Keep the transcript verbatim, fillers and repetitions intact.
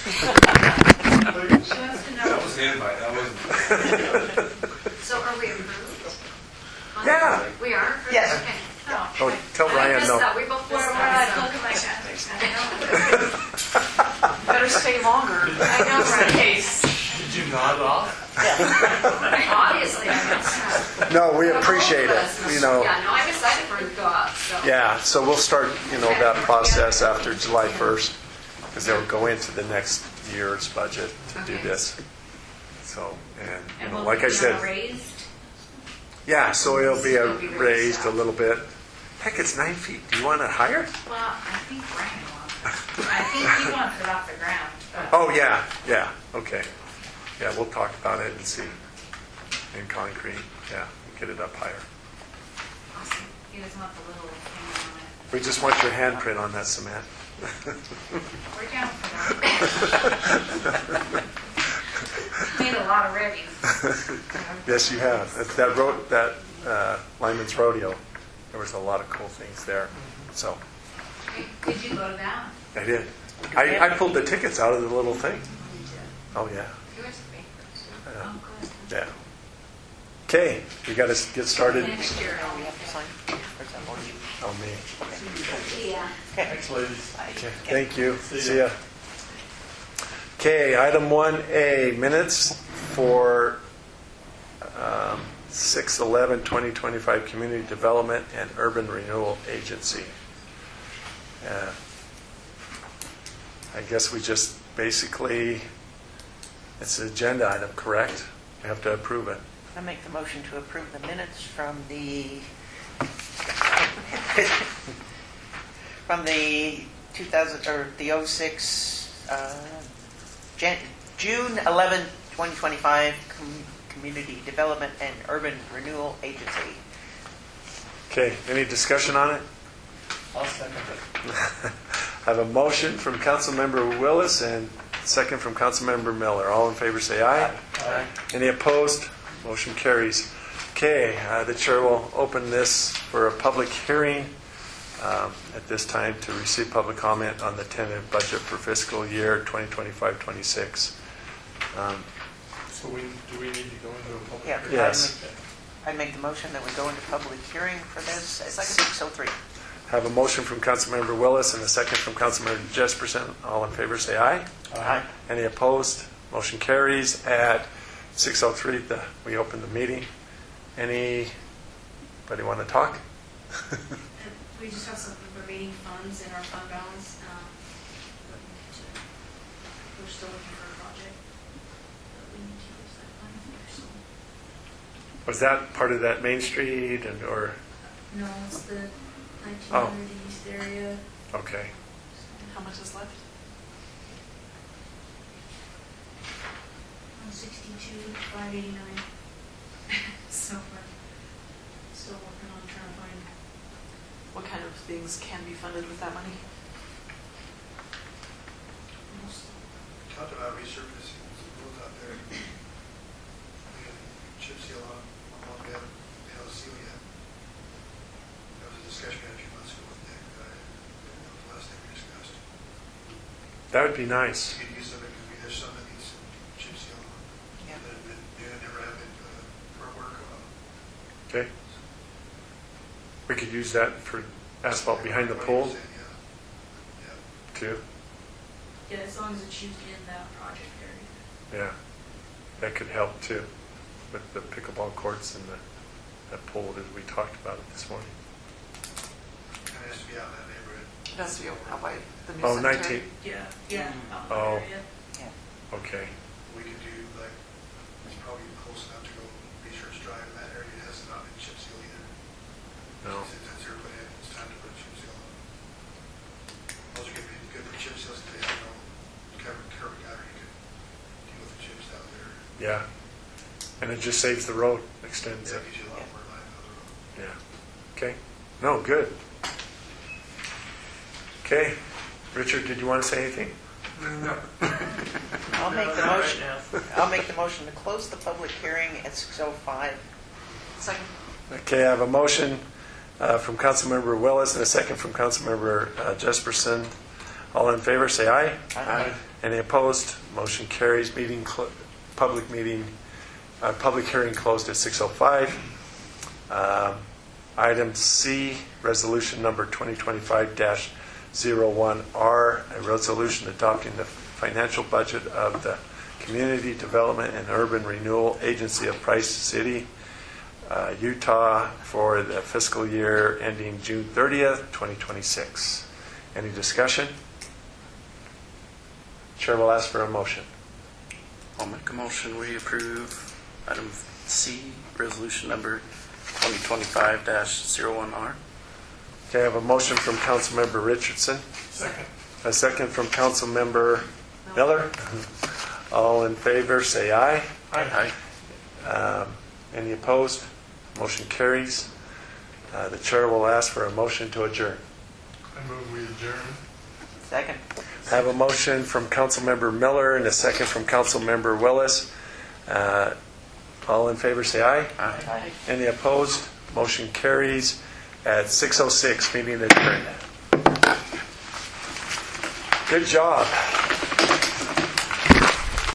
That was the invite. That wasn't. So are we approved? Yeah. We are approved? Yes. Okay. Oh, Oh, tell I Ryan missed no. that. We both missed Where that. I so- look at my calendars. I know. Better stay longer. I know, Just in right? case. Did you nod off? Obviously, I missed that. No, we appreciate it. You know. Yeah, no, I'm excited for it to go up, so. Yeah, so we'll start, you know, that process after July first, because they'll go into the next year's budget to do Okay. this. So, and, you And know, will like it I be said, raised? yeah, so it'll be a It'll be raised, raised a yeah. little bit. Heck, it's nine feet. Do you want it higher? Well, I think Brian wants it. I think he wants it off the ground. but- Oh, yeah, yeah, okay. Yeah, we'll talk about it and see. In concrete, yeah, get it up higher. Awesome. He doesn't want the little thing on it. We just want your handprint on that cement. We're down for that. Made a lot of readies. Yes, you have. That, that road, that uh, Lyman's Rodeo, there was a lot of cool things there. So Did you go to that? I did. I, I pulled the tickets out of the little thing. Oh yeah, Yours is papers. yeah, Oh, good. yeah. Okay, we got to get started. Next year. We have to sign? Or is that more you? Oh me. Yeah. Thanks, ladies. Okay, thank you. See ya. Okay, item one A, minutes for um, six eleven twenty twenty-five Community Development and Urban Renewal Agency. Uh, I guess we just basically, it's an agenda item, correct? We have to approve it. I make the motion to approve the minutes from the, from the two thousand, or the oh six, uh, Jan, June eleventh, twenty twenty-five Com- Community Development and Urban Renewal Agency. Okay, any discussion on it? I'll second it. I have a motion from Councilmember Willis and second from Councilmember Miller. All in favor say aye. Aye. Any opposed? Motion carries. Okay, uh, the chair will open this for a public hearing um, at this time to receive public comment on the tentative budget for fiscal year twenty twenty-five twenty-six. Um, So we, do we need to go into a public Yeah. hearing? Yes. I make the motion that we go into public hearing for this at six oh three. have a motion from Councilmember Willis and a second from Councilmember Jesperson. All in favor say aye. Aye. Any opposed? Motion carries. At six oh three, the, we open the meeting. Anybody want to talk? We just have some remaining funds in our fund balance. um, looking to- We're still looking for a project. But we need to use that money there, so. Was that part of that Main Street and or, No, it's the nineteen Oh. hundred East area. okay. How much is left? One sixty-two, five eighty-nine. So we're still working on trying to find. What kind of things can be funded with that money? most- Talked about resurfacing some roads out there. We can chip seal on, on one bit, they don't seal yet. There was a discussion we had a few months ago with Nick, but I didn't know the last thing we discussed. That would be nice. You could use some, it could be, there's some that needs some chip seal on. Yeah. That have been, they never have been, uh, for work on. Okay. We could use that for asphalt behind the pool Yeah. Yeah. too. Yeah, as long as it's used in that project area. Yeah. That could help too with the pickleball courts and the, that pool that we talked about it this morning. And it has to be out in that neighborhood. It has to be out by the new Oh, cemetery. nineteen. Yeah, yeah. out in that Oh. area. Yeah. Okay. We could do like, it's probably close enough to go Research Drive in that area. It has not been chip seal either. No. Since it's there, put in, it's time to put chip seal on. Those are gonna be good for chip seals today, you know, cover, cover gutter, you could deal with the chips out there. Yeah. And it just saves the road, extends Yeah, it. gives you a lot more life out of the road. Yeah. Okay. No, good. Okay. Richard, did you want to say anything? I'll make the motion, I'll make the motion to close the public hearing at six oh five. Second. Okay, I have a motion uh, from Councilmember Willis and a second from Councilmember uh, Jesperson. All in favor, say aye. Aye. Any opposed? Motion carries. Meeting, cl- public meeting, uh, public hearing closed at six oh five. Um, Item C, resolution number twenty twenty-five dash oh one R, a resolution adopting the financial budget of the Community Development and Urban Renewal Agency of Price City, uh, Utah, for the fiscal year ending June thirtieth, twenty twenty-six. Any discussion? Chair will ask for a motion. I'll make a motion, we approve item C, resolution number twenty twenty-five dash oh one R. Okay, I have a motion from Councilmember Richardson, Second. a second from Councilmember Miller. All in favor, say aye. Aye. Um, Any opposed? Motion carries. Uh, The chair will ask for a motion to adjourn. I move we adjourn. Second. I have a motion from Councilmember Miller and a second from Councilmember Willis. Uh, All in favor, say aye. Aye. Aye. Any opposed? Motion carries at six oh six, meeting adjourned. Good job.